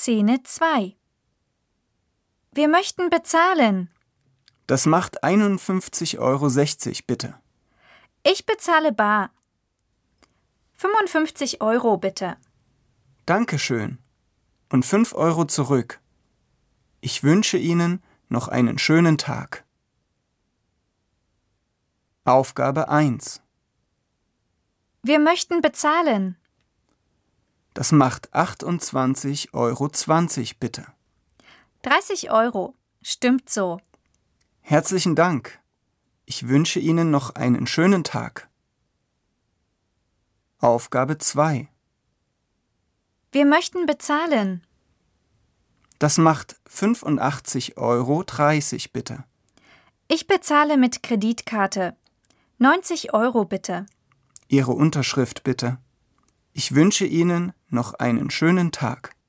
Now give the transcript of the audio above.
Szene 2. Wir möchten bezahlen. Das macht 51,60 € bitte. Ich bezahle bar. 55 € bitte. Dankeschön. Und 5 € zurück. Ich wünsche Ihnen noch einen schönen Tag. Aufgabe 1. Wir möchten bezahlen. Das macht 28,20 € bitte. 30 €. Stimmt so. Herzlichen Dank. Ich wünsche Ihnen noch einen schönen Tag. Aufgabe 2. Wir möchten bezahlen. Das macht 85,30 € bitte. Ich bezahle mit Kreditkarte. 90 € bitte. Ihre Unterschrift bitte. Ich wünsche Ihnen noch einen schönen Tag.